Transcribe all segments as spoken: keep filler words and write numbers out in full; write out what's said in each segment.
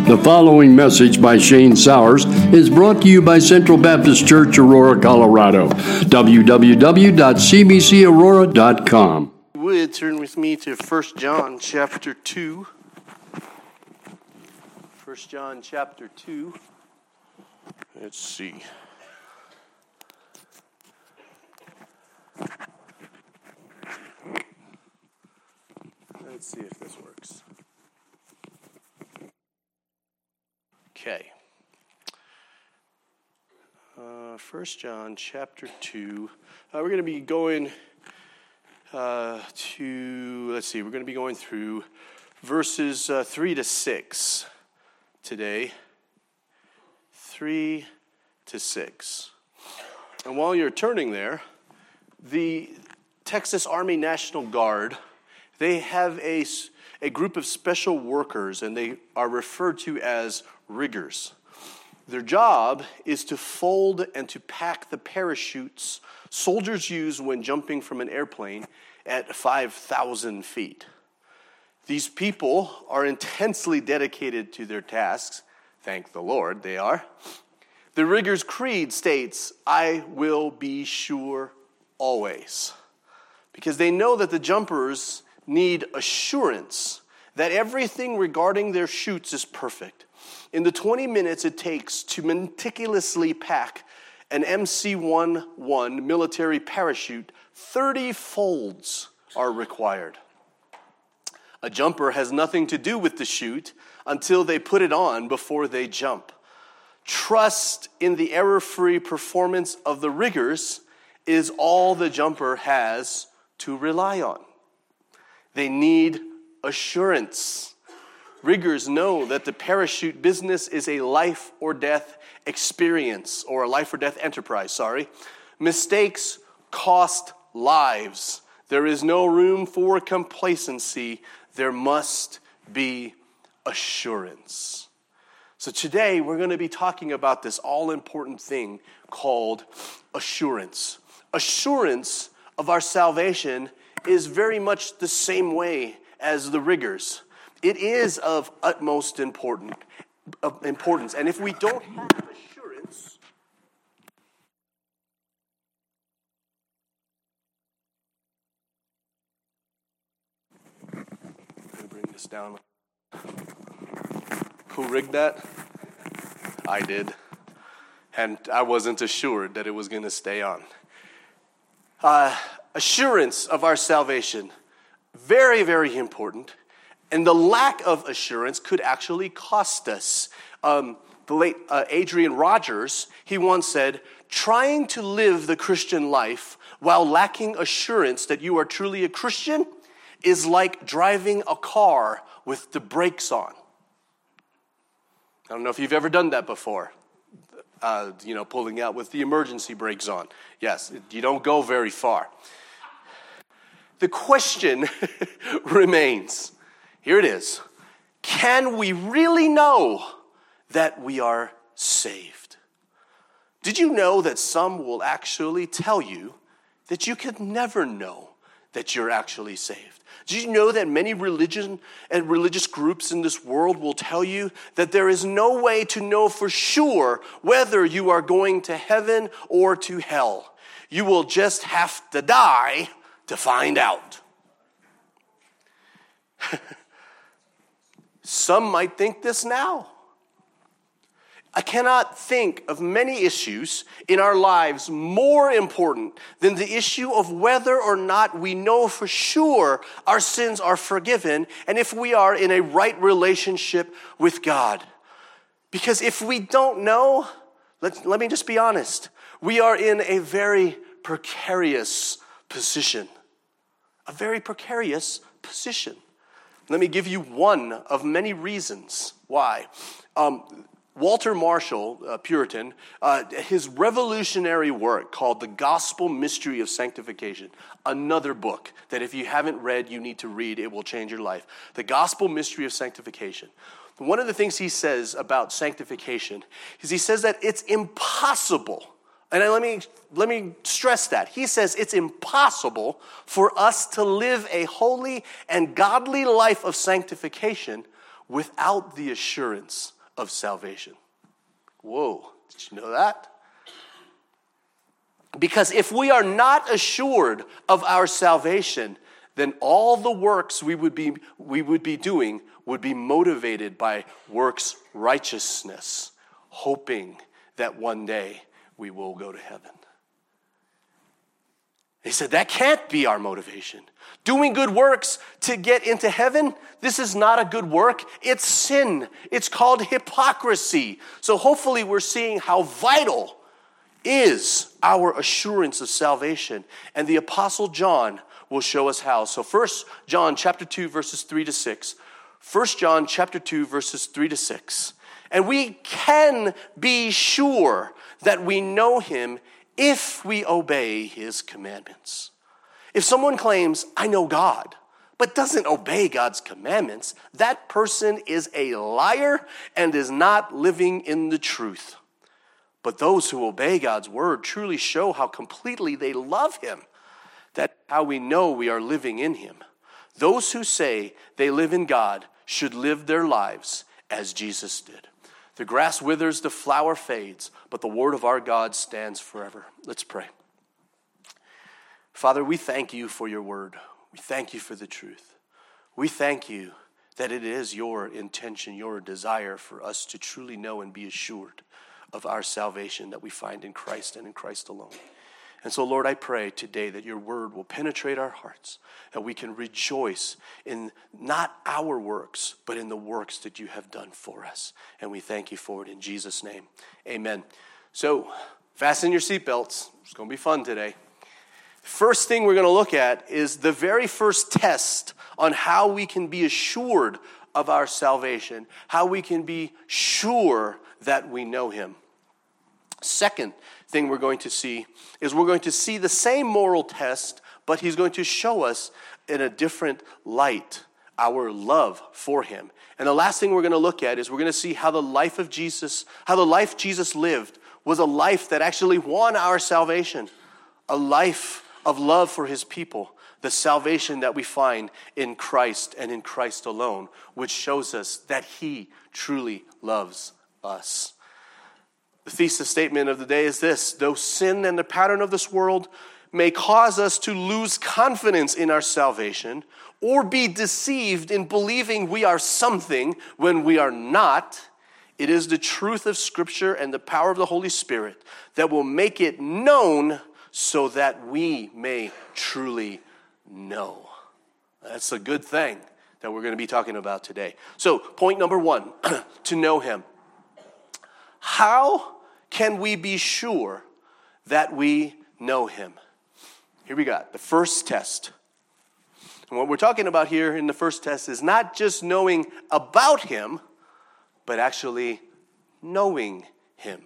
The following message by Shane Sowers is brought to you by Central Baptist Church, Aurora, Colorado. w w w dot c b c aurora dot com. Would turn with me to First John chapter two. First John chapter two. Let's see. Let's see if this works. Okay. Uh, First John chapter two. Uh, we're going to be going uh, to, let's see, we're going to be going through verses uh, three to six today. Three to six. And while you're turning there, the Texas Army National Guard, they have a, a group of special workers, and they are referred to as riggers. Their job is to fold and to pack the parachutes soldiers use when jumping from an airplane at five thousand feet. These people are intensely dedicated to their tasks. Thank the Lord, they are. The rigger's creed states, "I will be sure always." Because they know that the jumpers need assurance that everything regarding their chutes is perfect. In the twenty minutes it takes to meticulously pack an M C eleven military parachute, thirty folds are required. A jumper has nothing to do with the chute until they put it on before they jump. Trust in the error-free performance of the riggers is all the jumper has to rely on. They need assurance. Riggers know that the parachute business is a life or death experience, or a life or death enterprise, sorry. Mistakes cost lives. There is no room for complacency. There must be assurance. So today we're going to be talking about this all-important thing called assurance. Assurance of our salvation is very much the same way as the riggers. It is of utmost important, of importance. And if we don't have assurance, I'm going to bring this down. Who rigged that? I did. And I wasn't assured that it was going to stay on. Uh, assurance of our salvation, very, very important. And the lack of assurance could actually cost us. Um, the late uh, Adrian Rogers, he once said, "Trying to live the Christian life while lacking assurance that you are truly a Christian is like driving a car with the brakes on." I don't know if you've ever done that before. Uh, you know, pulling out with the emergency brakes on. Yes, you don't go very far. The question remains. Here it is. Can we really know that we are saved? Did you know that some will actually tell you that you can never know that you're actually saved? Did you know that many religion and religious groups in this world will tell you that there is no way to know for sure whether you are going to heaven or to hell? You will just have to die to find out. Some might think this now. I cannot think of many issues in our lives more important than the issue of whether or not we know for sure our sins are forgiven and if we are in a right relationship with God. Because if we don't know, let, let me just be honest, we are in a very precarious position. A very precarious position. Let me give you one of many reasons why. Um, Walter Marshall, a Puritan, uh, his revolutionary work called The Gospel Mystery of Sanctification, another book that if you haven't read, you need to read. It will change your life. The Gospel Mystery of Sanctification. One of the things he says about sanctification is he says that it's impossible. And let me let me stress that. He says it's impossible for us to live a holy and godly life of sanctification without the assurance of salvation. Whoa, did you know that? Because if we are not assured of our salvation, then all the works we would be we would be doing would be motivated by works righteousness, hoping that one day we will go to heaven. He said that can't be our motivation. Doing good works to get into heaven, this is not a good work. It's sin. It's called hypocrisy. So hopefully we're seeing how vital is our assurance of salvation. And the Apostle John will show us how. So First John chapter two, verses three to six. First John chapter two, verses three to six. And we can be sure that we know him if we obey his commandments. If someone claims, I know God, but doesn't obey God's commandments, that person is a liar and is not living in the truth. But those who obey God's word truly show how completely they love him. That's how we know we are living in him. Those who say they live in God should live their lives as Jesus did. The grass withers, the flower fades, but the word of our God stands forever. Let's pray. Father, we thank you for your word. We thank you for the truth. We thank you that it is your intention, your desire for us to truly know and be assured of our salvation that we find in Christ and in Christ alone. And so, Lord, I pray today that your word will penetrate our hearts, that we can rejoice in not our works, but in the works that you have done for us. And we thank you for it in Jesus' name. Amen. So, fasten your seatbelts. It's going to be fun today. First thing we're going to look at is the very first test on how we can be assured of our salvation, how we can be sure that we know him. Second thing we're going to see is we're going to see the same moral test, but he's going to show us in a different light our love for him. And the last thing we're going to look at is we're going to see how the life of Jesus, how the life Jesus lived was a life that actually won our salvation, a life of love for his people, the salvation that we find in Christ and in Christ alone, which shows us that he truly loves us. The thesis statement of the day is this: though sin and the pattern of this world may cause us to lose confidence in our salvation or be deceived in believing we are something when we are not, it is the truth of Scripture and the power of the Holy Spirit that will make it known so that we may truly know. That's a good thing that we're going to be talking about today. So, point number one, to know him. How can we be sure that we know him? Here we got the first test. And what we're talking about here in the first test is not just knowing about him, but actually knowing him.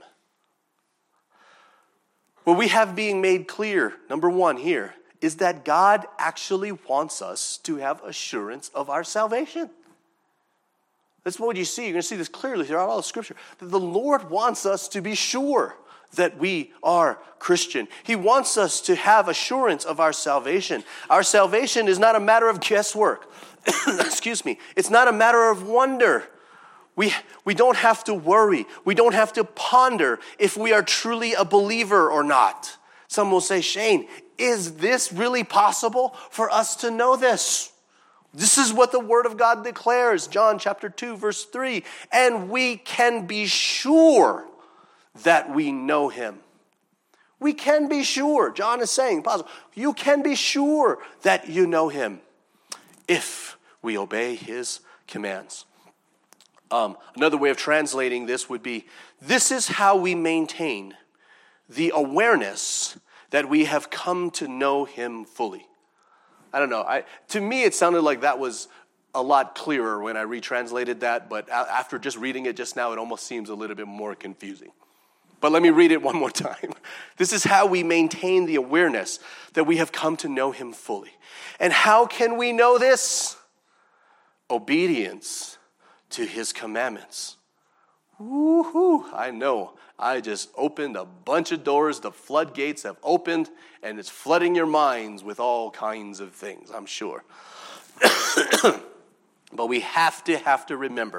What we have being made clear, number one here, is that God actually wants us to have assurance of our salvation. That's what you see. You're going to see this clearly throughout all of Scripture. That the Lord wants us to be sure that we are Christian. He wants us to have assurance of our salvation. Our salvation is not a matter of guesswork. Excuse me. It's not a matter of wonder. We, we don't have to worry. We don't have to ponder if we are truly a believer or not. Some will say, Shane, is this really possible for us to know this? This is what the Word of God declares, John chapter two, verse three. And we can be sure that we know him. We can be sure. John is saying, you can be sure that you know him if we obey his commands. Um, another way of translating this would be, this is how we maintain the awareness that we have come to know him fully. I don't know. I, to me, it sounded like that was a lot clearer when I retranslated that, but after just reading it just now, it almost seems a little bit more confusing. But let me read it one more time. This is how we maintain the awareness that we have come to know him fully. And how can we know this? Obedience to his commandments. Woo-hoo, I know. I just opened a bunch of doors. The floodgates have opened, and it's flooding your minds with all kinds of things, I'm sure. But we have to have to remember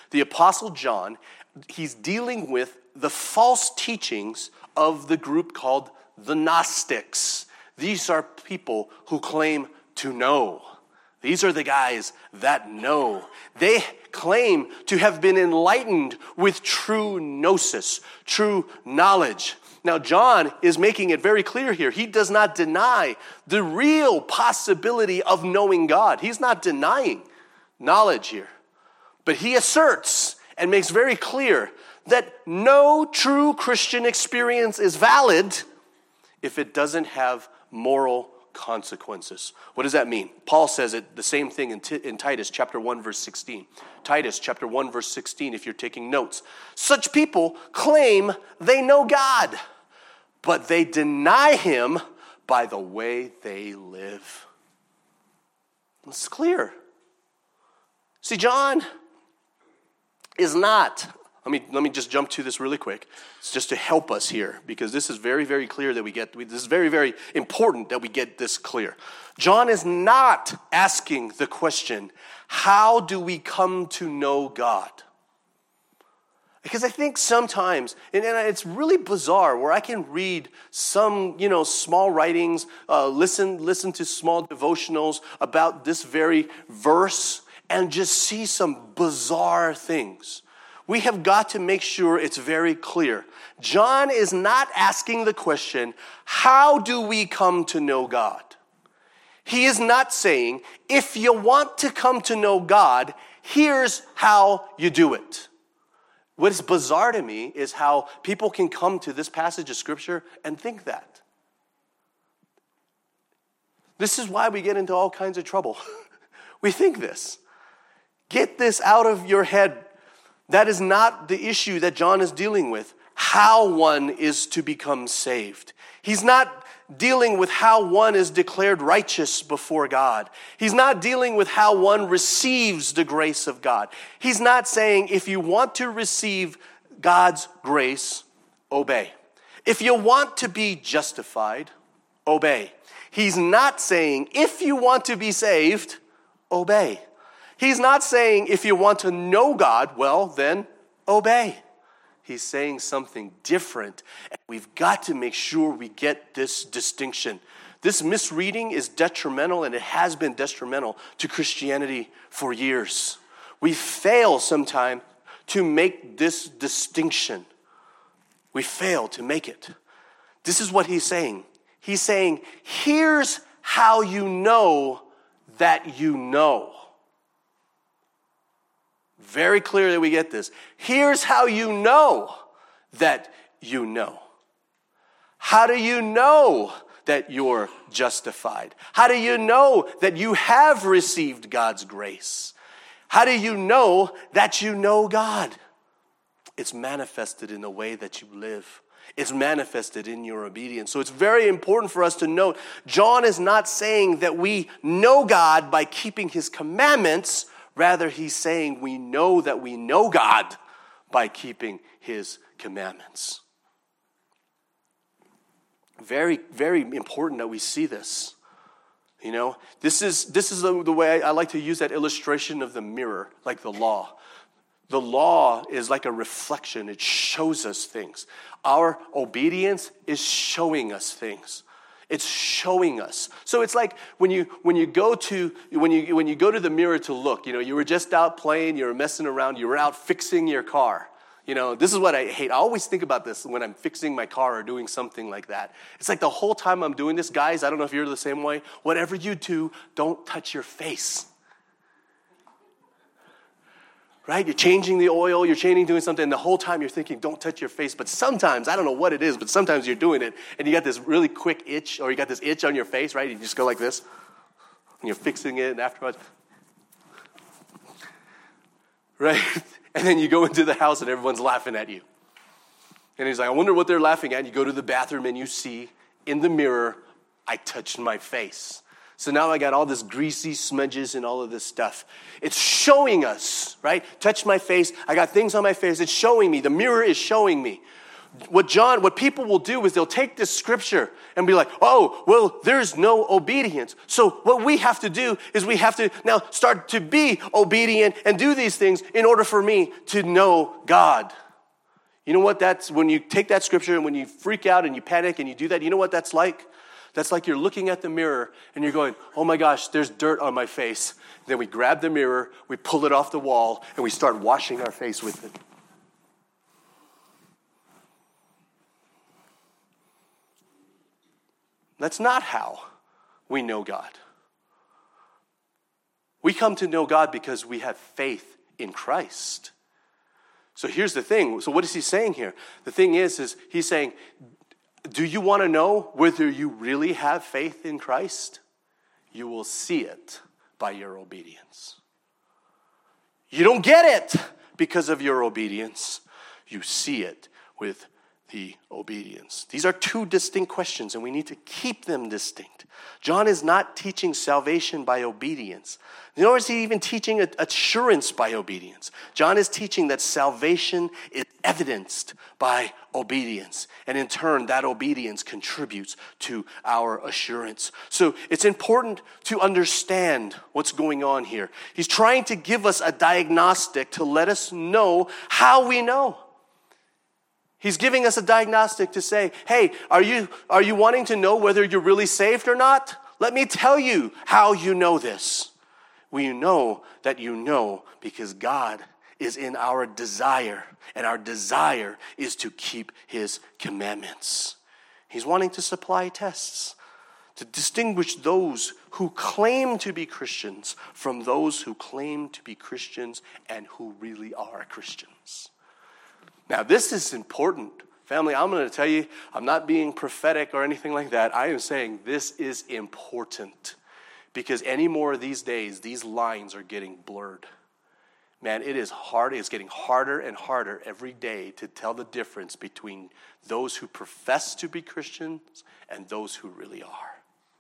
The Apostle John, he's dealing with the false teachings of the group called the Gnostics. These are people who claim to know. These are the guys that know. They claim to have been enlightened with true gnosis, true knowledge. Now, John is making it very clear here. He does not deny the real possibility of knowing God. He's not denying knowledge here. But he asserts and makes very clear that no true Christian experience is valid if it doesn't have moral consequences. What does that mean? Paul says it the same thing in, T- in Titus chapter one verse sixteen. Titus chapter one verse sixteen, if you're taking notes. Such people claim they know God, but they deny him by the way they live. It's clear. See, John is not, let me, let me just jump to this really quick. It's just to help us here, because this is very, very clear that we get, this is very, very important that we get this clear. John is not asking the question, how do we come to know God? Because I think sometimes, and it's really bizarre, where I can read some, you know, small writings, uh, listen, listen to small devotionals about this very verse, and just see some bizarre things. We have got to make sure it's very clear. John is not asking the question, how do we come to know God? He is not saying, if you want to come to know God, here's how you do it. What is bizarre to me is how people can come to this passage of Scripture and think that. This is why we get into all kinds of trouble. We think this. Get this out of your head. That is not the issue that John is dealing with. How one is to become saved. He's not dealing with how one is declared righteous before God. He's not dealing with how one receives the grace of God. He's not saying, if you want to receive God's grace, obey. If you want to be justified, obey. He's not saying, if you want to be saved, obey. He's not saying, if you want to know God, well, then obey. He's saying something different, and we've got to make sure we get this distinction. This misreading is detrimental, and it has been detrimental to Christianity for years. We fail sometimes to make this distinction. We fail to make it. This is what he's saying. He's saying, here's how you know that you know. Very clear that we get this. Here's how you know that you know. How do you know that you're justified? How do you know that you have received God's grace? How do you know that you know God? It's manifested in the way that you live. It's manifested in your obedience. So it's very important for us to note, John is not saying that we know God by keeping his commandments. Rather, he's saying we know that we know God by keeping his commandments. Very, very important that we see this. You know, this is this is the, the way I, I like to use that illustration of the mirror, like the law. The law is like a reflection. It shows us things. Our obedience is showing us things. It's showing us. So it's like when you when you go to when you when you go to the mirror to look, you know, you were just out playing, you were messing around, you were out fixing your car. You know, this is what I hate. I always think about this when I'm fixing my car or doing something like that. It's like the whole time I'm doing this, guys, I don't know if you're the same way. Whatever you do, don't touch your face. Right? You're changing the oil, you're changing, doing something, and the whole time you're thinking, don't touch your face. But sometimes, I don't know what it is, but sometimes you're doing it, and you got this really quick itch, or you got this itch on your face, right? You just go like this, and you're fixing it, and afterwards, right? And then you go into the house, and everyone's laughing at you. And he's like, I wonder what they're laughing at. You go to the bathroom, and you see, in the mirror, I touched my face. So now I got all this greasy smudges and all of this stuff. It's showing us, right? Touch my face. I got things on my face. It's showing me. The mirror is showing me. what John, what people will do is they'll take this scripture and be like, oh, well, there's no obedience. So what we have to do is we have to now start to be obedient and do these things in order for me to know God. You know what that's, when you take that scripture and when you freak out and you panic and you do that, you know what that's like? That's like you're looking at the mirror and you're going, oh my gosh, there's dirt on my face. Then we grab the mirror, we pull it off the wall, and we start washing our face with it. That's not how we know God. We come to know God because we have faith in Christ. So here's the thing. So what is he saying here? The thing is, is he's saying, do you want to know whether you really have faith in Christ? You will see it by your obedience. You don't get it because of your obedience. You see it with the obedience. These are two distinct questions, and we need to keep them distinct. John is not teaching salvation by obedience, nor is he even teaching assurance by obedience. John is teaching that salvation is evidenced by obedience, and in turn, that obedience contributes to our assurance. So it's important to understand what's going on here. He's trying to give us a diagnostic to let us know how we know. He's giving us a diagnostic to say, hey, are you, are you wanting to know whether you're really saved or not? Let me tell you how you know this. Well, you know that you know because God is in our desire, and our desire is to keep his commandments. He's wanting to supply tests to distinguish those who claim to be Christians from those who claim to be Christians and who really are Christians. Now, this is important. Family, I'm going to tell you, I'm not being prophetic or anything like that. I am saying this is important because any more of these days, these lines are getting blurred. Man, it is hard. It's getting harder and harder every day to tell the difference between those who profess to be Christians and those who really are.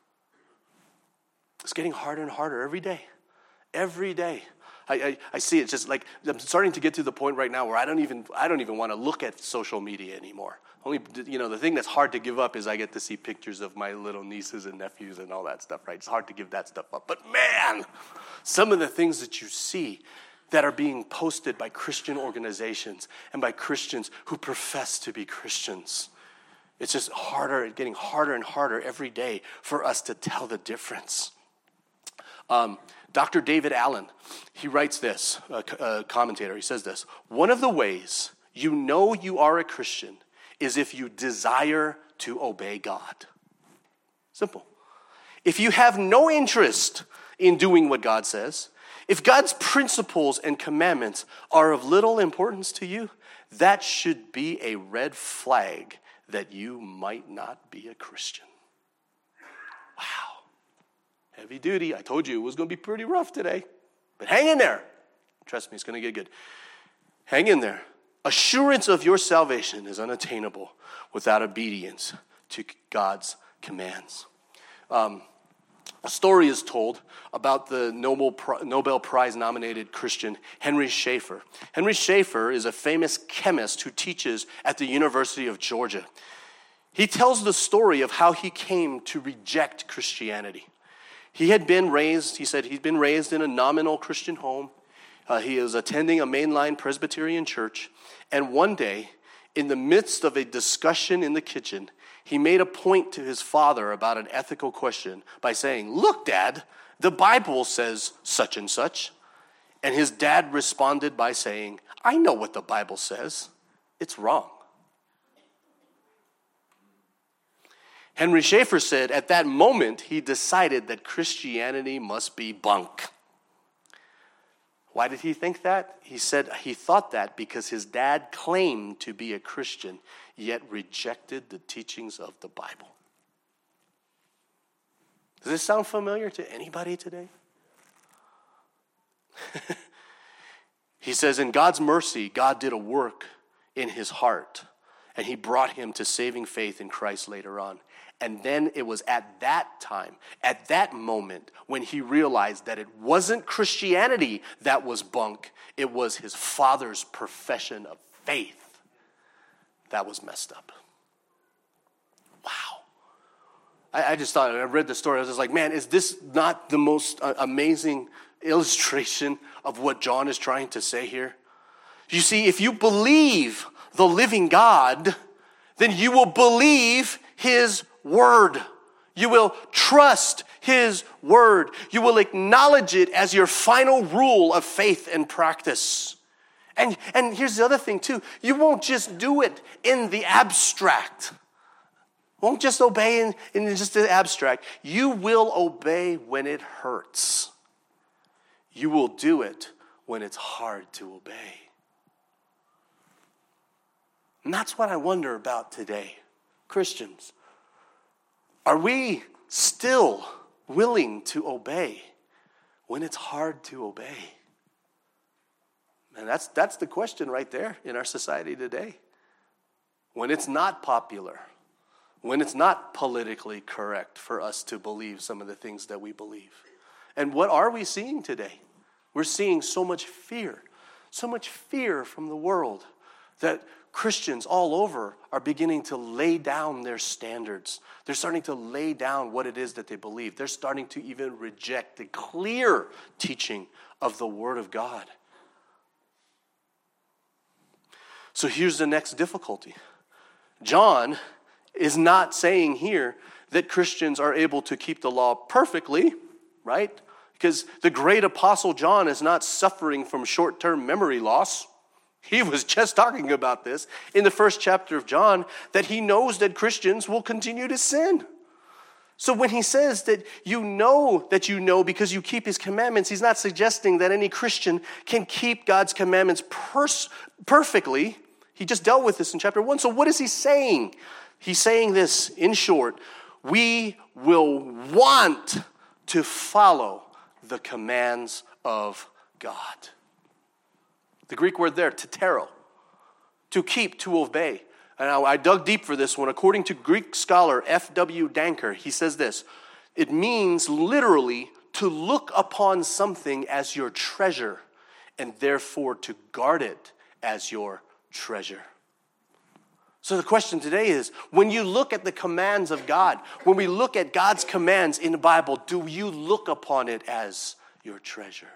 It's getting harder and harder every day. Every day. I, I, I see it just like, I'm starting to get to the point right now where I don't even I don't even want to look at social media anymore. Only, you know, the thing that's hard to give up is I get to see pictures of my little nieces and nephews and all that stuff, right? It's hard to give that stuff up. But man, some of the things that you see that are being posted by Christian organizations and by Christians who profess to be Christians, it's just harder, getting harder and harder every day for us to tell the difference. Um, Doctor David Allen, he writes this, a, a commentator, he says this, one of the ways you know you are a Christian is if you desire to obey God. Simple. If you have no interest in doing what God says, if God's principles and commandments are of little importance to you, that should be a red flag that you might not be a Christian. Wow. Heavy duty. I told you it was going to be pretty rough today. But hang in there. Trust me, it's going to get good. Hang in there. Assurance of your salvation is unattainable without obedience to God's commands. Um, a story is told about the Nobel, Nobel Prize nominated Christian Henry Schaefer. Henry Schaefer is a famous chemist who teaches at the University of Georgia. He tells the story of how he came to reject Christianity. He had been raised, he said he'd been raised in a nominal Christian home. Uh, he was attending a mainline Presbyterian church. And one day, in the midst of a discussion in the kitchen, he made a point to his father about an ethical question by saying, "Look, Dad, the Bible says such and such." And his dad responded by saying, "I know what the Bible says. It's wrong." Henry Schaefer said, at that moment, he decided that Christianity must be bunk. Why did he think that? He said he thought that because his dad claimed to be a Christian, yet rejected the teachings of the Bible. Does this sound familiar to anybody today? He says, in God's mercy, God did a work in his heart, and he brought him to saving faith in Christ later on. And then it was at that time, at that moment, when he realized that it wasn't Christianity that was bunk, it was his father's profession of faith that was messed up. Wow. I, I just thought, I read the story, I was just like, man, is this not the most uh, amazing illustration of what John is trying to say here? You see, if you believe the living God, then you will believe his word. You will trust his word. You will acknowledge it as your final rule of faith and practice. And, and here's the other thing too. You won't just do it in the abstract. Won't just obey in, in just the abstract. You will obey when it hurts. You will do it when it's hard to obey. And that's what I wonder about today. Christians, are we still willing to obey when it's hard to obey? And that's, that's the question right there in our society today. When it's not popular, when it's not politically correct for us to believe some of the things that we believe. And what are we seeing today? We're seeing so much fear, so much fear from the world that Christians all over are beginning to lay down their standards. They're starting to lay down what it is that they believe. They're starting to even reject the clear teaching of the Word of God. So here's the next difficulty. John is not saying here that Christians are able to keep the law perfectly, right? Because the great apostle John is not suffering from short-term memory loss. He was just talking about this in the first chapter of John, that he knows that Christians will continue to sin. So when he says that you know that you know because you keep his commandments, he's not suggesting that any Christian can keep God's commandments pers- perfectly. He just dealt with this in chapter one. So what is he saying? He's saying this, in short, we will want to follow the commands of God. The Greek word there, tetero, to keep, to obey. And I dug deep for this one. According to Greek scholar F W Danker, he says this: it means literally to look upon something as your treasure and therefore to guard it as your treasure. So the question today is, when you look at the commands of God, when we look at God's commands in the Bible, do you look upon it as your treasure?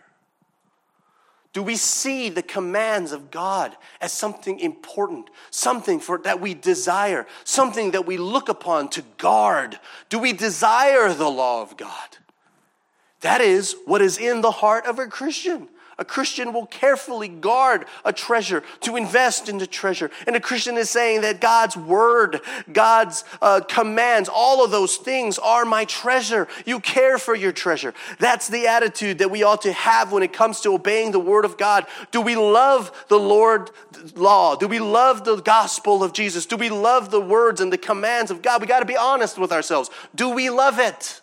Do we see the commands of God as something important, something for that we desire, something that we look upon to guard? Do we desire the law of God? That is what is in the heart of a Christian. A Christian will carefully guard a treasure, to invest in the treasure. And a Christian is saying that God's word, God's uh, commands, all of those things are my treasure. You care for your treasure. That's the attitude that we ought to have when it comes to obeying the word of God. Do we love the Lord's law? Do we love the gospel of Jesus? Do we love the words and the commands of God? We got to be honest with ourselves. Do we love it?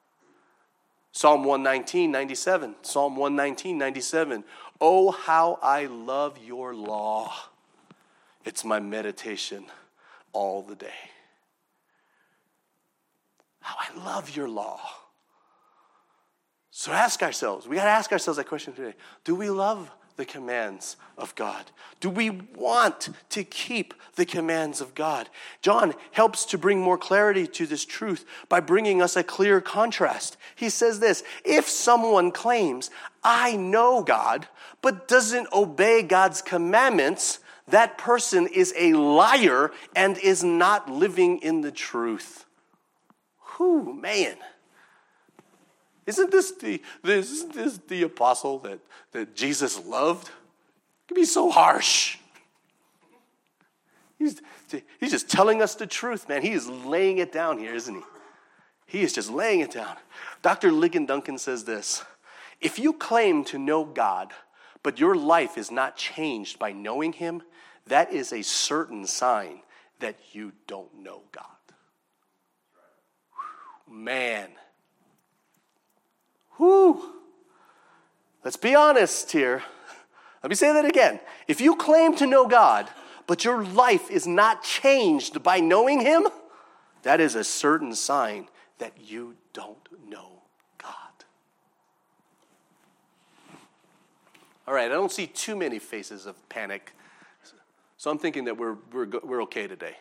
Psalm one nineteen, ninety-seven. Psalm one nineteen, ninety-seven. Oh, how I love your law. It's my meditation all the day. How I love your law. So ask ourselves, we got to ask ourselves that question today. Do we love the commands of God? Do we want to keep the commands of God? John helps to bring more clarity to this truth by bringing us a clear contrast. He says this: if someone claims, I know God, but doesn't obey God's commandments, that person is a liar and is not living in the truth. Whew, man. Isn't this the this, isn't this the apostle that, that Jesus loved? It can be so harsh. He's, he's just telling us the truth, man. He is laying it down here, isn't he? He is just laying it down. Doctor Ligon Duncan says this: if you claim to know God, but your life is not changed by knowing him, that is a certain sign that you don't know God. Man. Whew. Let's be honest here. Let me say that again. If you claim to know God, but your life is not changed by knowing him, that is a certain sign that you don't know God. All right, I don't see too many faces of panic. So I'm thinking that we're we're we're okay today.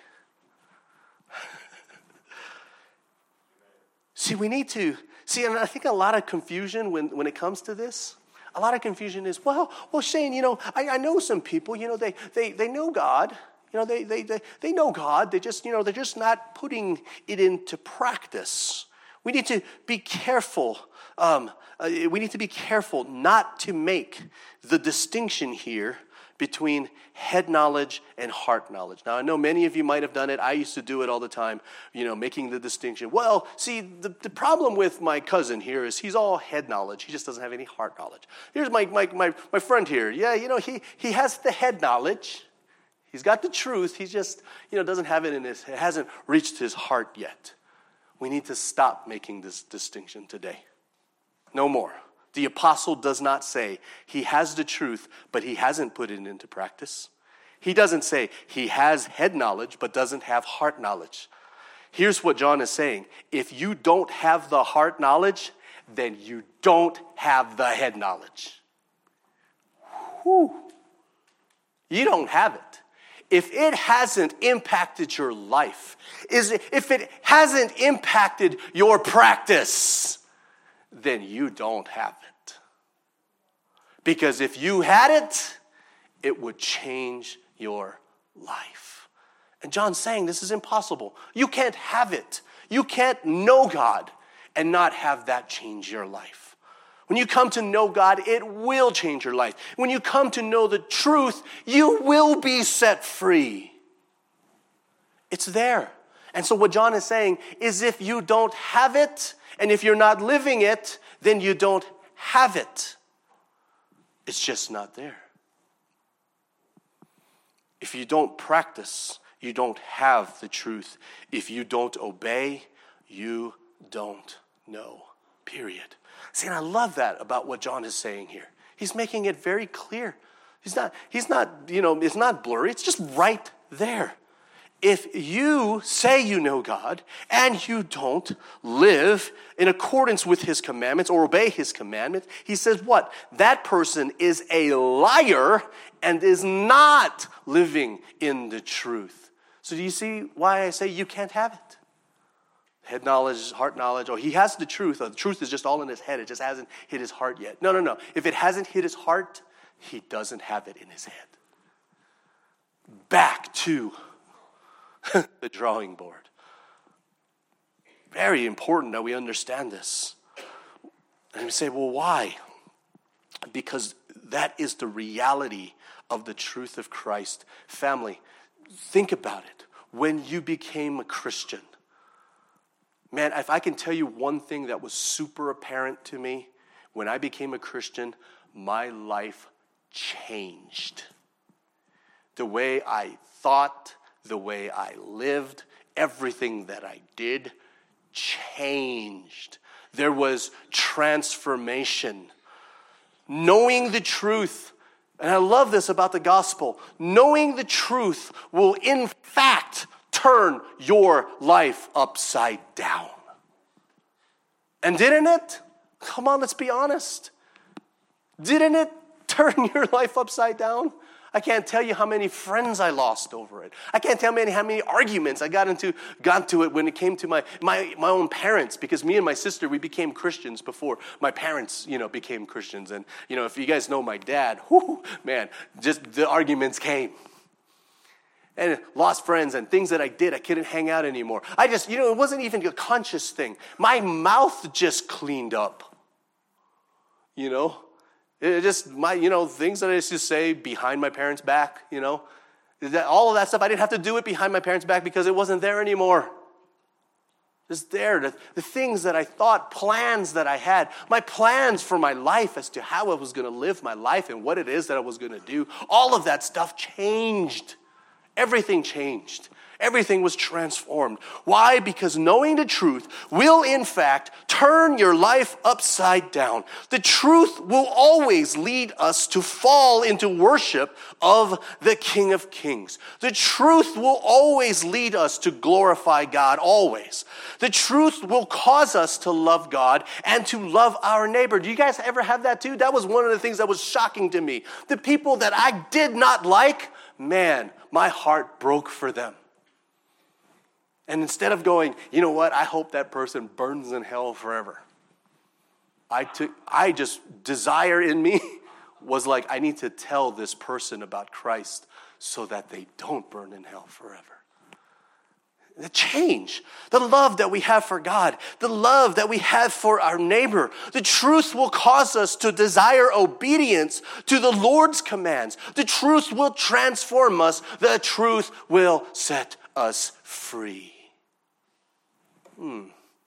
See, we need to, see, and I think a lot of confusion when, when it comes to this, a lot of confusion is, well, well, Shane, you know, I, I know some people, you know, they they they know God. You know, they, they they they know God. They just, you know, they're just not putting it into practice. We need to be careful. Um, uh, we need to be careful not to make the distinction here between head knowledge and heart knowledge. Now, I know many of you might have done it. I used to do it all the time, you know, making the distinction. Well, see, the, the problem with my cousin here is he's all head knowledge. He just doesn't have any heart knowledge. Here's my my my, my friend here. Yeah, you know, he he has the head knowledge. He's got the truth. He just, you know, doesn't have it in his, it hasn't reached his heart yet. We need to stop making this distinction today. No more. The apostle does not say he has the truth, but he hasn't put it into practice. He doesn't say he has head knowledge, but doesn't have heart knowledge. Here's what John is saying. If you don't have the heart knowledge, then you don't have the head knowledge. Whew. You don't have it. If it hasn't impacted your life, is it, if it hasn't impacted your practice, then you don't have it. Because if you had it, it would change your life. And John's saying this is impossible. You can't have it. You can't know God and not have that change your life. When you come to know God, it will change your life. When you come to know the truth, you will be set free. It's there. And so what John is saying is if you don't have it, and if you're not living it, then you don't have it. It's just not there. If you don't practice, you don't have the truth. If you don't obey, you don't know. Period. See, and I love that about what John is saying here. He's making it very clear. He's not, he's not, you know, it's not blurry. It's just right there. If you say you know God and you don't live in accordance with his commandments or obey his commandments, he says what? That person is a liar and is not living in the truth. So do you see why I say you can't have it? Head knowledge, heart knowledge. Oh, he has the truth. Oh, the truth is just all in his head. It just hasn't hit his heart yet. No, no, no. If it hasn't hit his heart, he doesn't have it in his head. Back to the drawing board. Very important that we understand this. And we say, well, why? Because that is the reality of the truth of Christ. Family, think about it. When you became a Christian, man, if I can tell you one thing that was super apparent to me, when I became a Christian, my life changed. The way I thought, the way I lived, everything that I did changed. There was transformation. Knowing the truth, and I love this about the gospel, knowing the truth will in fact turn your life upside down. And didn't it? Come on, let's be honest. Didn't it turn your life upside down? I can't tell you how many friends I lost over it. I can't tell you how many arguments I got into got to it when it came to my, my, my own parents, because me and my sister, we became Christians before my parents, you know, became Christians. And, you know, if you guys know my dad, whoo, man, just the arguments came. And lost friends and things that I did, I couldn't hang out anymore. I just, you know, it wasn't even a conscious thing. My mouth just cleaned up. You know? It just, my, you know, things that I used to say behind my parents' back, you know. That, all of that stuff, I didn't have to do it behind my parents' back because it wasn't there anymore. It's there. The, the things that I thought, plans that I had, my plans for my life as to how I was going to live my life and what it is that I was going to do, all of that stuff changed. Everything changed. Everything was transformed. Why? Because knowing the truth will, in fact, turn your life upside down. The truth will always lead us to fall into worship of the King of Kings. The truth will always lead us to glorify God, always. The truth will cause us to love God and to love our neighbor. Do you guys ever have that too? That was one of the things that was shocking to me. The people that I did not like, man, my heart broke for them. And instead of going, you know what, I hope that person burns in hell forever. I took, I just, desire in me was like, I need to tell this person about Christ so that they don't burn in hell forever. The change, the love that we have for God, the love that we have for our neighbor, the truth will cause us to desire obedience to the Lord's commands. The truth will transform us. The truth will set us free. Hmm.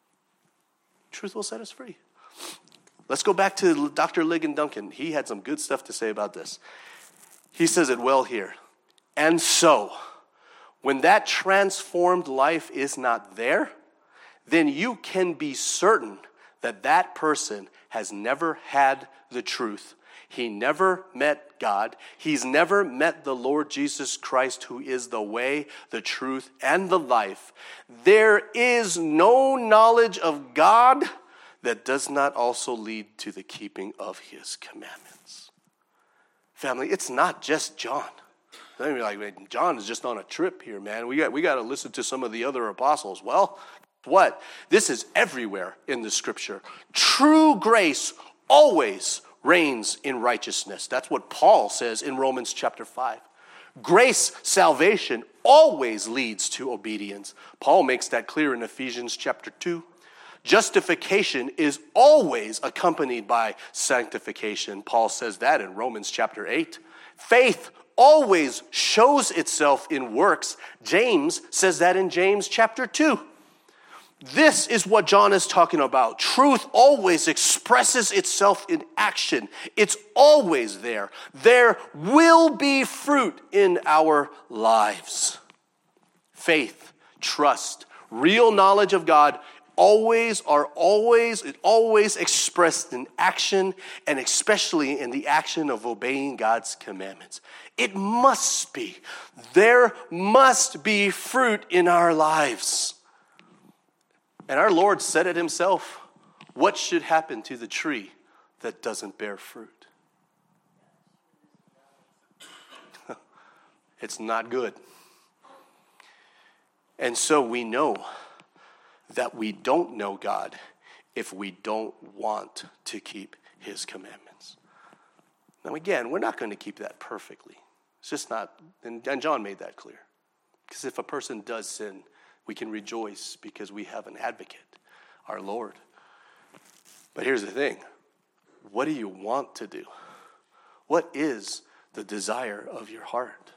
Truth will set us free. Let's go back to Doctor Ligon Duncan. He had some good stuff to say about this. He says it well here. And so, when that transformed life is not there, then you can be certain that that person has never had the truth. He never met God. He's never met the Lord Jesus Christ, who is the way, the truth, and the life. There is no knowledge of God that does not also lead to the keeping of his commandments. Family, it's not just John. Then you're like, John is just on a trip here, man. We got we got to listen to some of the other apostles. Well, what? This is everywhere in the scripture. True grace always reigns in righteousness. That's what Paul says in Romans chapter five. Grace, salvation, always leads to obedience. Paul makes that clear in Ephesians chapter two. Justification is always accompanied by sanctification. Paul says that in Romans chapter eight. Faith always shows itself in works. James says that in James chapter two. This is what John is talking about. Truth always expresses itself in action. It's always there. There will be fruit in our lives. Faith, trust, real knowledge of God always are always, it always expressed in action, and especially in the action of obeying God's commandments. It must be. There must be fruit in our lives. And our Lord said it himself. What should happen to the tree that doesn't bear fruit? It's not good. And so we know that we don't know God if we don't want to keep his commandments. Now again, we're not going to keep that perfectly. It's just not, and John made that clear. Because if a person does sin, we can rejoice because we have an advocate, our Lord. But here's the thing. What do you want to do? What is the desire of your heart?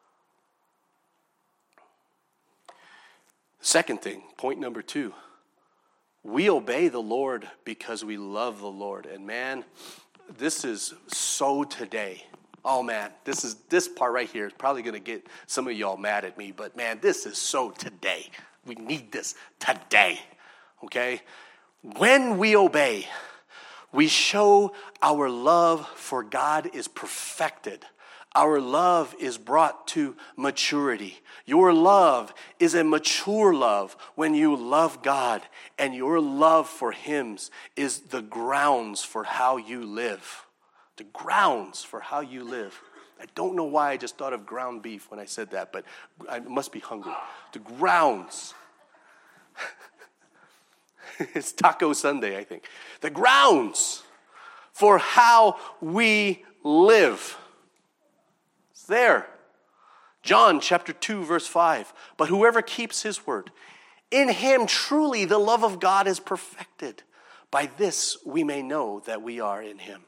Second thing, point number two. We obey the Lord because we love the Lord. And man, this is so today. Oh man, this is this part right here is probably going to get some of y'all mad at me, but man, this is so today. We need this today, okay? When we obey, we show our love for God is perfected. Our love is brought to maturity. Your love is a mature love when you love God, and your love for him is the grounds for how you live. The grounds for how you live. I don't know why I just thought of ground beef when I said that, but I must be hungry. The grounds. It's Taco Sunday, I think. The grounds for how we live. It's there. John chapter two, verse five. But whoever keeps his word, in him truly the love of God is perfected. By this we may know that we are in him.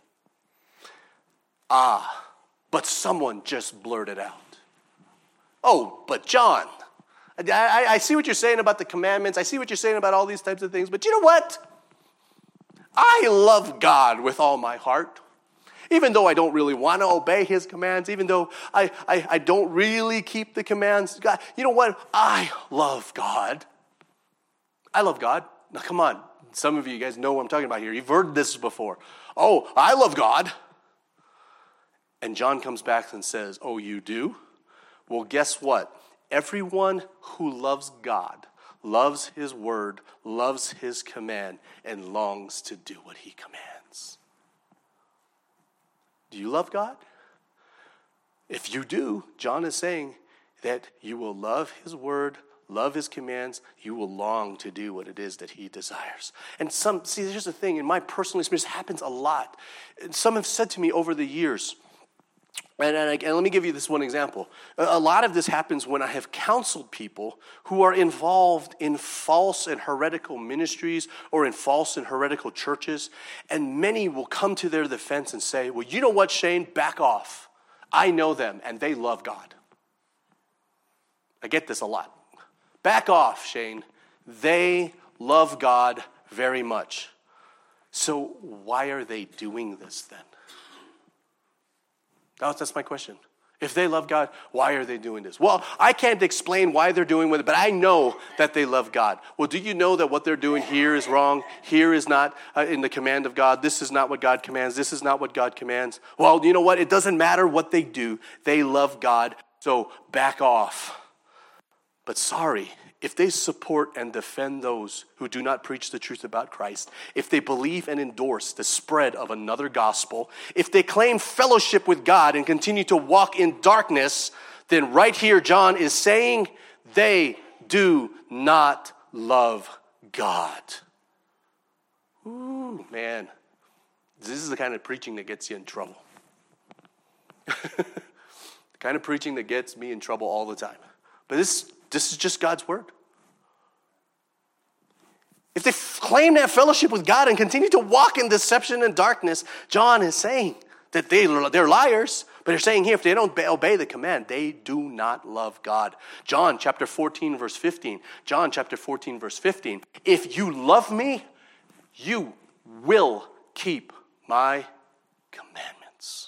Ah, but someone just blurted out. Oh, but John, I, I, I see what you're saying about the commandments. I see what you're saying about all these types of things. But you know what? I love God with all my heart. Even though I don't really want to obey his commands, even though I, I, I don't really keep the commands. God, you know what? I love God. I love God. Now, come on. Some of you guys know what I'm talking about here. You've heard this before. Oh, I love God. And John comes back and says, oh, you do? Well, guess what? Everyone who loves God, loves his word, loves his command, and longs to do what he commands. Do you love God? If you do, John is saying that you will love his word, love his commands, you will long to do what it is that he desires. And some, see, here's the thing, in my personal experience, it happens a lot. And some have said to me over the years, and, and, I, and let me give you this one example. A, a lot of this happens when I have counseled people who are involved in false and heretical ministries or in false and heretical churches, and many will come to their defense and say, well, you know what, Shane, back off. I know them, and they love God. I get this a lot. Back off, Shane. They love God very much. So why are they doing this then? That's, that's my question. If they love God, why are they doing this? Well, I can't explain why they're doing it, but I know that they love God. Well, do you know that what they're doing here is wrong? Here is not uh, in the command of God. This is not what God commands. This is not what God commands. Well, you know what? It doesn't matter what they do. They love God, so back off. But sorry, if they support and defend those who do not preach the truth about Christ, if they believe and endorse the spread of another gospel, if they claim fellowship with God and continue to walk in darkness, then right here John is saying they do not love God. Ooh, man. This is the kind of preaching that gets you in trouble. The kind of preaching that gets me in trouble all the time. But this This is just God's word. If they claim to have fellowship with God and continue to walk in deception and darkness, John is saying that they, they're liars. But they're saying here, if they don't obey the command, they do not love God. John chapter fourteen, verse fifteen. John chapter fourteen, verse fifteen. If you love me, you will keep my commandments.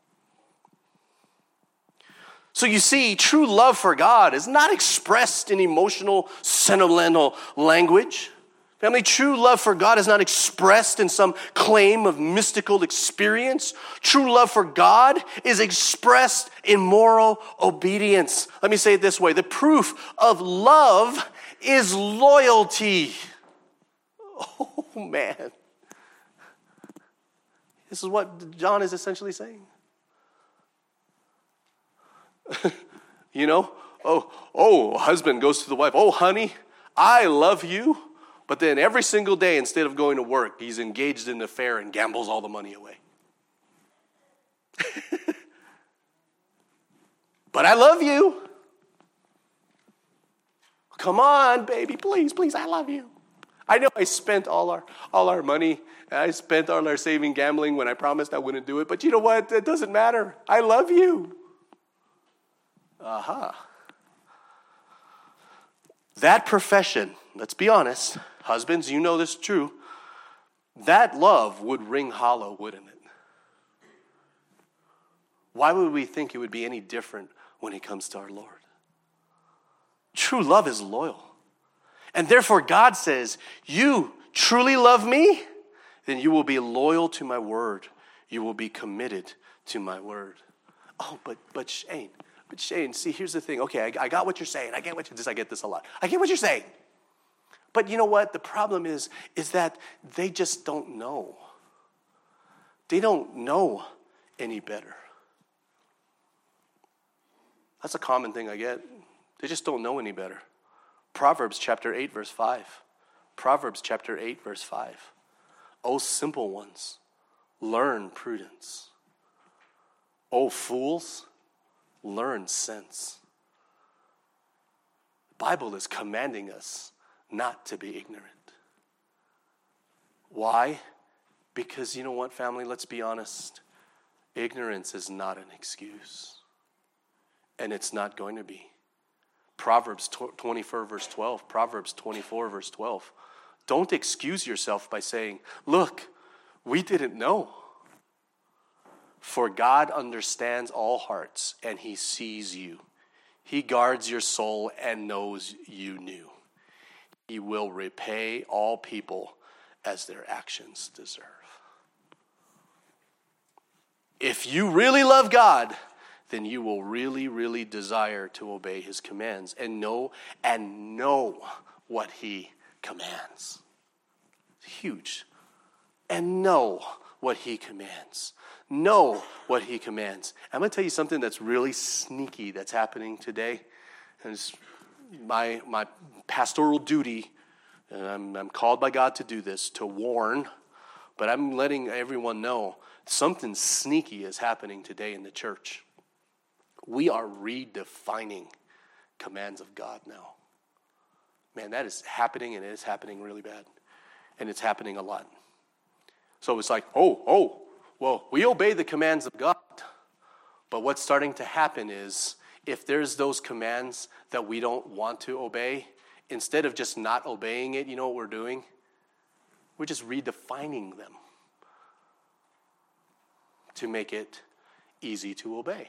So you see, true love for God is not expressed in emotional, sentimental language. Family, true love for God is not expressed in some claim of mystical experience. True love for God is expressed in moral obedience. Let me say it this way. The proof of love is loyalty. Oh, man. This is what John is essentially saying. You know, oh, oh, husband goes to the wife, oh, honey, I love you. But then every single day, instead of going to work, he's engaged in an affair and gambles all the money away. But I love you. Come on, baby, please, please, I love you. I know I spent all our all our money. I spent all our saving gambling when I promised I wouldn't do it. But you know what? It doesn't matter. I love you. Aha. Uh-huh. That profession, let's be honest, husbands, you know this is true, that love would ring hollow, wouldn't it? Why would we think it would be any different when it comes to our Lord? True love is loyal. And therefore God says, you truly love me, then you will be loyal to my word. You will be committed to my word. Oh, but but Shane, But Shane, see, here's the thing. Okay, I, I got what you're saying. I get what you this. I get this a lot. I get what you're saying. But you know what? The problem is, is that they just don't know. They don't know any better. That's a common thing I get. They just don't know any better. Proverbs chapter eight, verse five. Proverbs chapter eight, verse five. O simple ones, learn prudence. O fools, learn sense. The Bible is commanding us not to be ignorant. Why? Because you know what, family? Let's be honest. Ignorance is not an excuse. And it's not going to be. Proverbs twenty-four, verse twelve. Proverbs twenty-four, verse twelve. Don't excuse yourself by saying, look, we didn't know. For God understands all hearts, and he sees you. He guards your soul and knows you knew. He will repay all people as their actions deserve. If you really love God, then you will really, really desire to obey his commands and know and know what he commands. It's huge. And know what he commands. Know what he commands. I'm going to tell you something that's really sneaky that's happening today. And it's my, my pastoral duty, and I'm, I'm called by God to do this, to warn, but I'm letting everyone know something sneaky is happening today in the church. We are redefining commands of God now. Man, that is happening, and it is happening really bad. And it's happening a lot. So it's like, oh, oh, well, we obey the commands of God. But what's starting to happen is, if there's those commands that we don't want to obey, instead of just not obeying it, you know what we're doing? We're just redefining them to make it easy to obey.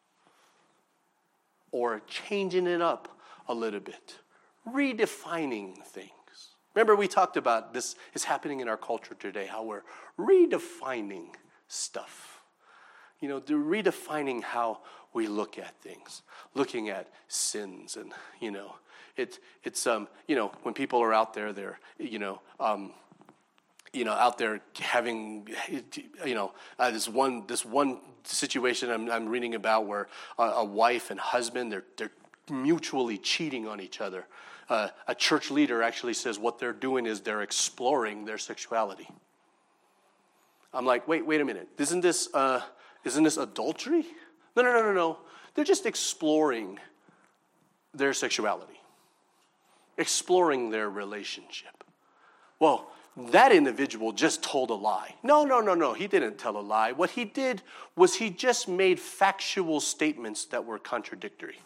Or changing it up a little bit. Redefining things. Remember, we talked about this is happening in our culture today, how we're redefining stuff. You know, redefining how we look at things, looking at sins, and you know, it it's um you know when people are out there, they're you know um you know out there having you know uh, this one this one situation I'm I'm reading about where a, a wife and husband they're they're mutually cheating on each other. Uh, a church leader actually says what they're doing is they're exploring their sexuality. I'm like, wait, wait a minute. Isn't this uh, isn't this adultery? No, no, no, no, no. They're just exploring their sexuality, exploring their relationship. Well, that individual just told a lie. No, no, no, no. He didn't tell a lie. What he did was he just made factual statements that were contradictory.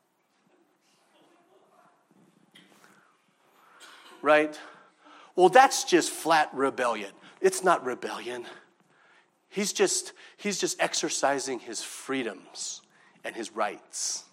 Right? Well, that's just flat rebellion. It's not rebellion. He's just he's just exercising his freedoms and his rights.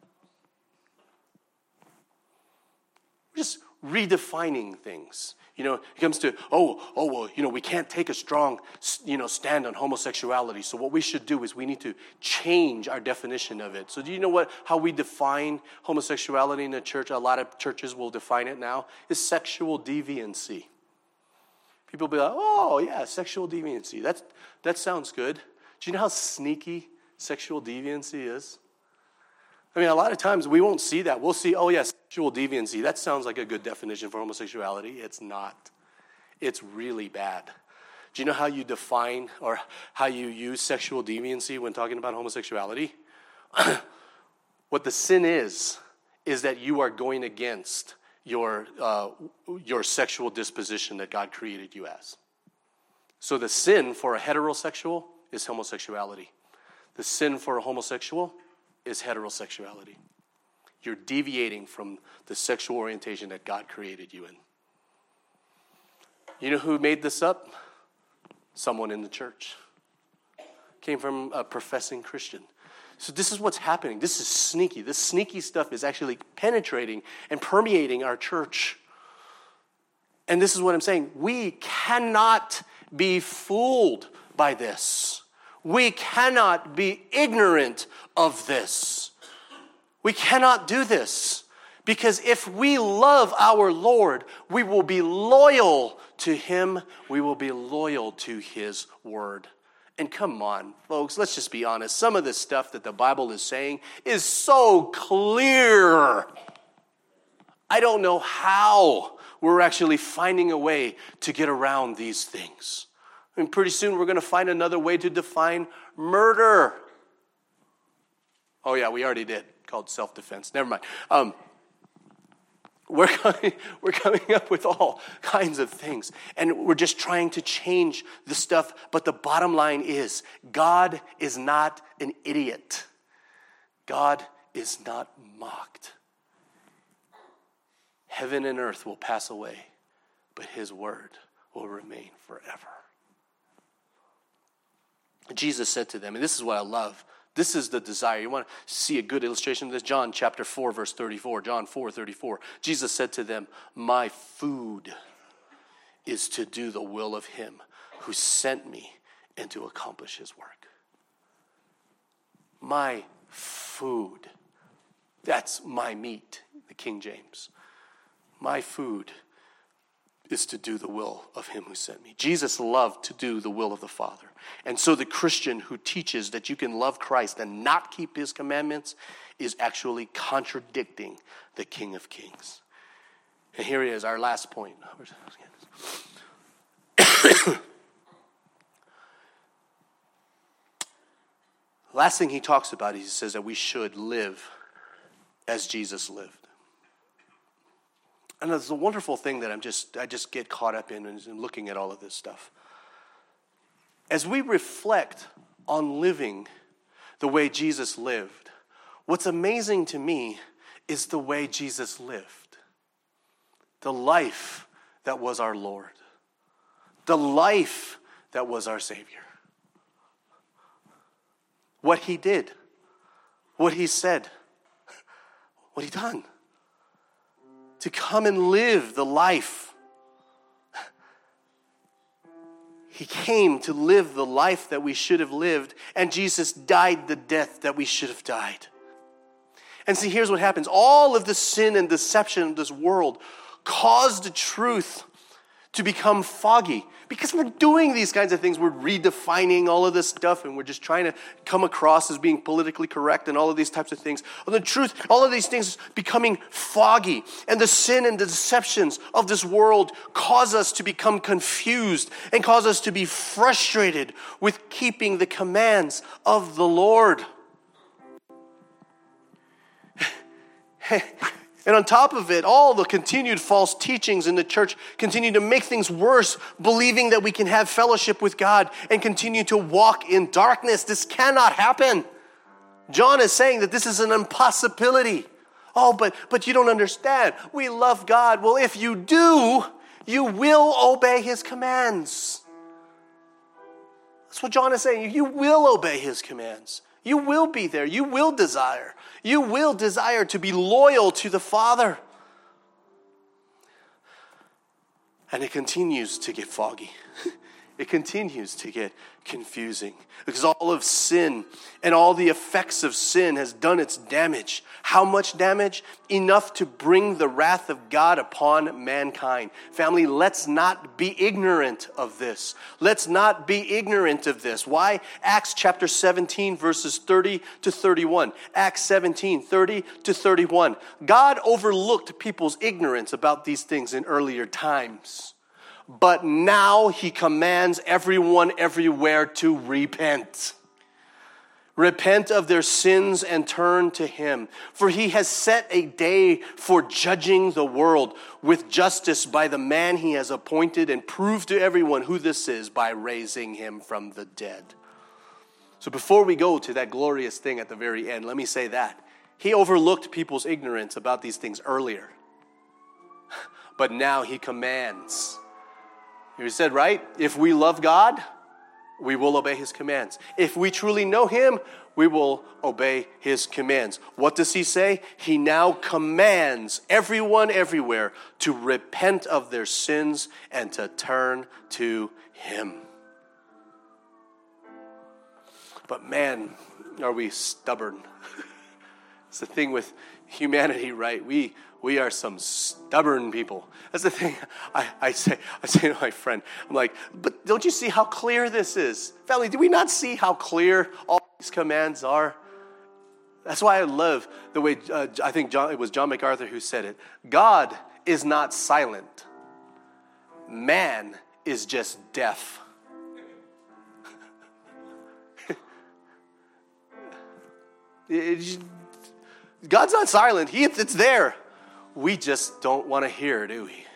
We're just redefining things. You know, it comes to, oh, oh, well, you know, we can't take a strong, you know, stand on homosexuality. So what we should do is we need to change our definition of it. So do you know what, how we define homosexuality in the church? A lot of churches will define it now, is sexual deviancy. People be like, oh, yeah, sexual deviancy. That's, that sounds good. Do you know how sneaky sexual deviancy is? I mean, a lot of times we won't see that. We'll see, oh, yeah, sexual deviancy. That sounds like a good definition for homosexuality. It's not. It's really bad. Do you know how you define or how you use sexual deviancy when talking about homosexuality? What the sin is, is that you are going against your uh, your sexual disposition that God created you as. So the sin for a heterosexual is homosexuality. The sin for a homosexual is heterosexuality. You're deviating from the sexual orientation that God created you in. You know who made this up? Someone in the church. Came from a professing Christian. So this is what's happening. This is sneaky. This sneaky stuff is actually penetrating and permeating our church. And this is what I'm saying. We cannot be fooled by this. We cannot be ignorant of this. We cannot do this. Because if we love our Lord, we will be loyal to Him. We will be loyal to His word. And come on, folks, let's just be honest. Some of this stuff that the Bible is saying is so clear. I don't know how we're actually finding a way to get around these things. I mean, pretty soon we're going to find another way to define murder. Oh, yeah, we already did, called self-defense. Never mind. Um, we're, coming, we're coming up with all kinds of things, and we're just trying to change the stuff. But the bottom line is, God is not an idiot. God is not mocked. Heaven and earth will pass away, but His word will remain forever. Jesus said to them, and this is what I love. This is the desire. You want to see a good illustration of this? John chapter four, verse thirty-four. John four, thirty-four. Jesus said to them, my food is to do the will of Him who sent me and to accomplish His work. My food. That's my meat, the King James. My food is to do the will of him who sent me. Jesus loved to do the will of the Father. And so the Christian who teaches that you can love Christ and not keep his commandments is actually contradicting the King of Kings. And here he is, our last point. Last thing he talks about, he says that we should live as Jesus lived. And it's a wonderful thing that I'm just I just get caught up in and looking at all of this stuff. As we reflect on living the way Jesus lived, what's amazing to me is the way Jesus lived. The life that was our Lord. The life that was our Savior. What he did. What he said. What he done. To come and live the life. He came to live the life that we should have lived, and Jesus died the death that we should have died. And see, here's what happens. All of the sin and deception of this world caused the truth to become foggy. Because we're doing these kinds of things. We're redefining all of this stuff, and we're just trying to come across as being politically correct and all of these types of things. And the truth, all of these things becoming foggy. And the sin and the deceptions of this world cause us to become confused and cause us to be frustrated with keeping the commands of the Lord. And on top of it, all the continued false teachings in the church continue to make things worse, believing that we can have fellowship with God and continue to walk in darkness. This cannot happen. John is saying that this is an impossibility. Oh, but, but you don't understand. We love God. Well, if you do, you will obey his commands. That's what John is saying. You will obey his commands. You will be there. You will desire. You will desire to be loyal to the Father. And it continues to get foggy. It continues to get confusing. Because all of sin and all the effects of sin has done its damage. How much damage? Enough to bring the wrath of God upon mankind. Family, let's not be ignorant of this. Let's not be ignorant of this. Why? Acts chapter seventeen, verses thirty to thirty-one. Acts seventeen, thirty to thirty-one. God overlooked people's ignorance about these things in earlier times. But now he commands everyone everywhere to repent. Repent of their sins and turn to him. For he has set a day for judging the world with justice by the man he has appointed, and prove to everyone who this is by raising him from the dead. So before we go to that glorious thing at the very end, let me say that. He overlooked people's ignorance about these things earlier. But now he commands. He said, right? If we love God, we will obey his commands. If we truly know him, we will obey his commands. What does he say? He now commands everyone everywhere to repent of their sins and to turn to him. But man, are we stubborn. It's the thing with humanity, right? We we are some stubborn people. That's the thing I, I say I say to my friend. I'm like, but don't you see how clear this is? Family, do we not see how clear all these commands are? That's why I love the way, uh, I think John, it was John MacArthur who said it. God is not silent. Man is just deaf. it, God's not silent. He, it's there. We just don't want to hear, do we?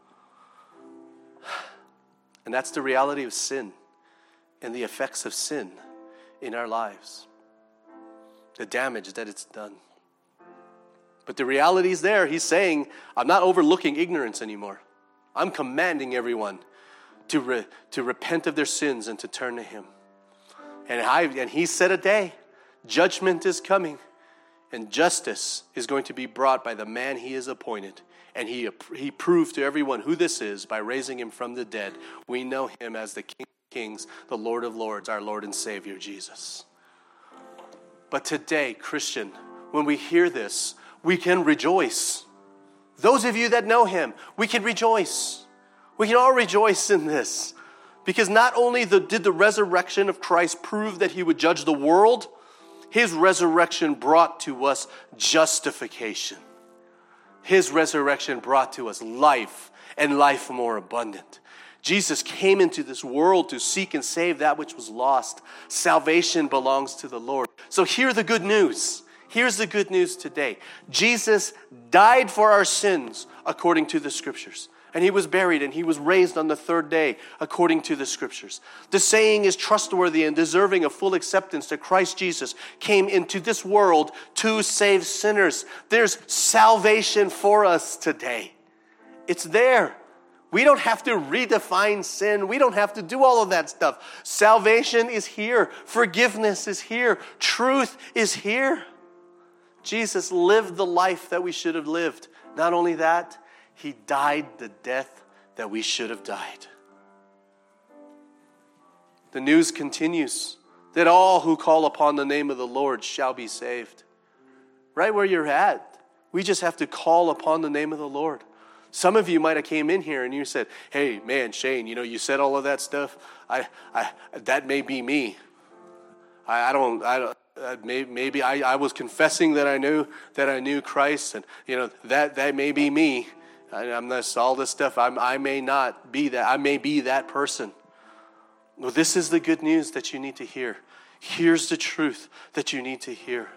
And that's the reality of sin and the effects of sin in our lives. The damage that it's done. But the reality is there. He's saying, I'm not overlooking ignorance anymore. I'm commanding everyone to, re, to repent of their sins and to turn to him. And, I, and he set a day. Judgment is coming. And justice is going to be brought by the man he has appointed. And he, he proved to everyone who this is by raising him from the dead. We know him as the King of Kings, the Lord of Lords, our Lord and Savior, Jesus. But today, Christian, when we hear this, we can rejoice. Those of you that know him, we can rejoice. We can all rejoice in this. Because not only the, did the resurrection of Christ prove that he would judge the world, his resurrection brought to us justification. His resurrection brought to us life, and life more abundant. Jesus came into this world to seek and save that which was lost. Salvation belongs to the Lord. So hear the good news. Here's the good news today. Jesus died for our sins according to the Scriptures. And he was buried and he was raised on the third day according to the Scriptures. The saying is trustworthy and deserving of full acceptance that Christ Jesus came into this world to save sinners. There's salvation for us today. It's there. We don't have to redefine sin. We don't have to do all of that stuff. Salvation is here. Forgiveness is here. Truth is here. Jesus lived the life that we should have lived. Not only that, he died the death that we should have died. The news continues that all who call upon the name of the Lord shall be saved. Right where you're at, we just have to call upon the name of the Lord. Some of you might have came in here and you said, hey, man, Shane, you know, you said all of that stuff. I, I, that may be me. I, I don't, I don't. Uh, maybe maybe I, I was confessing that I knew that I knew Christ, and you know that that may be me. I, I'm this all this stuff. I'm, I may not be that. I may be that person. Well, this is the good news that you need to hear. Here's the truth that you need to hear.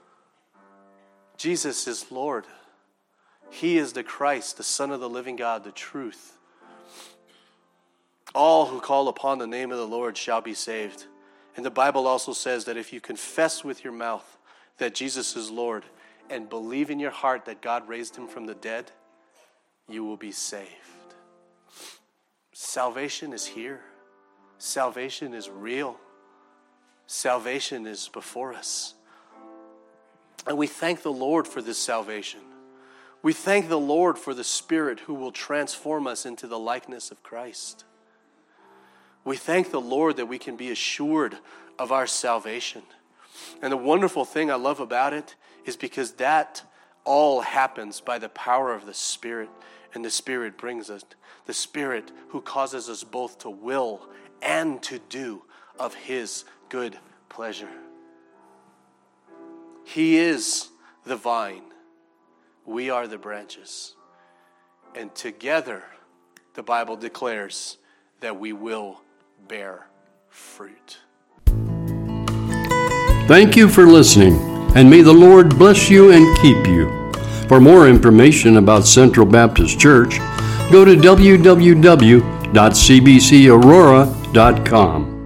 Jesus is Lord. He is the Christ, the Son of the living God, the truth. All who call upon the name of the Lord shall be saved. And the Bible also says that if you confess with your mouth that Jesus is Lord and believe in your heart that God raised him from the dead, you will be saved. Salvation is here. Salvation is real. Salvation is before us. And we thank the Lord for this salvation. We thank the Lord for the Spirit who will transform us into the likeness of Christ. We thank the Lord that we can be assured of our salvation. And the wonderful thing I love about it is because that all happens by the power of the Spirit. And the Spirit brings us, the Spirit who causes us both to will and to do of his good pleasure. He is the vine. We are the branches. And together, the Bible declares that we will bear fruit. Thank you for listening, and may the Lord bless you and keep you. For more information about Central Baptist Church, go to w w w dot c b c aurora dot com.